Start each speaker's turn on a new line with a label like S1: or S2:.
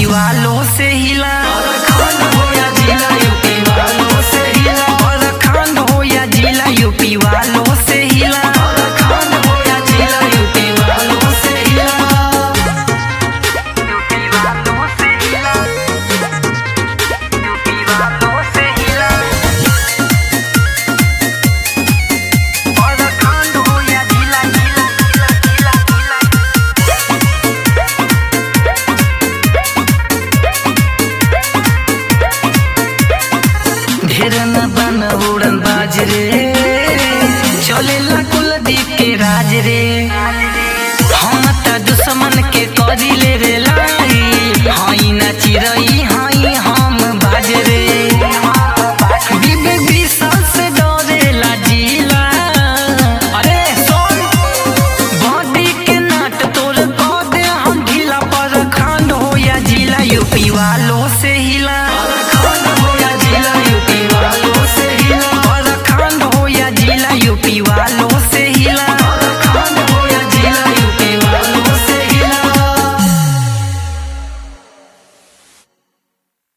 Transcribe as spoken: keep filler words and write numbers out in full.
S1: UP वालों से हिला। झारखंड हो या जिला यूपी वालों से हिला। झारखंड हो या जिला यूपी वालों से हिला। झारखंड हो या जिला यूपी वालों से हिला। यूपी वालों से हिला। यूपी वालों से हिला। झारखंड हो या जिला जिला जिला जिला ढेर न बन उड़न बाज रे, चलेला कुलदीप के राज रे। हम त दुश्मन के करिले रे लाई, हाई न चिरई हाई हम बाज रे। विवेक विशाल से डरेला जिला। अरे सुन, बॉडी के नाट तोर कह दे हम ढीला। झारखंड हो या जिला यूपी वालों